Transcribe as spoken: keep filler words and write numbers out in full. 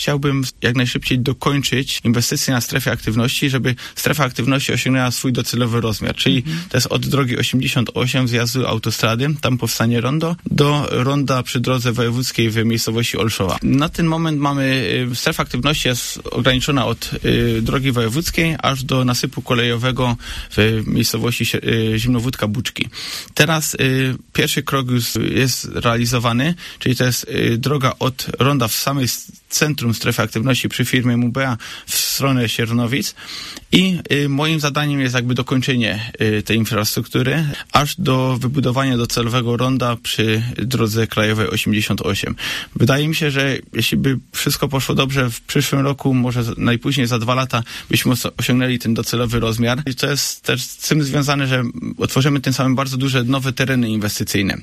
Chciałbym jak najszybciej dokończyć inwestycje na strefie aktywności, żeby strefa aktywności osiągnęła swój docelowy rozmiar, czyli mhm. to jest od drogi osiemdziesiąt osiem zjazdu autostrady, tam powstanie rondo, do ronda przy drodze wojewódzkiej w miejscowości Olszowa. Na ten moment mamy, strefa aktywności jest ograniczona od y, drogi wojewódzkiej aż do nasypu kolejowego w miejscowości y, Zimnowódka Buczki. Teraz y, pierwszy krok już jest realizowany, czyli to jest y, droga od ronda w samej centrum strefy aktywności przy firmie Mubea w stronę Siernowic i y, moim zadaniem jest jakby dokończenie y, tej infrastruktury aż do wybudowania docelowego ronda przy drodze krajowej osiemdziesiąt osiem. Wydaje mi się, że jeśli by wszystko poszło dobrze w przyszłym roku, może najpóźniej za dwa lata byśmy osiągnęli ten docelowy rozmiar. I to jest też z tym związane, że otworzymy tym samym bardzo duże nowe tereny inwestycyjne.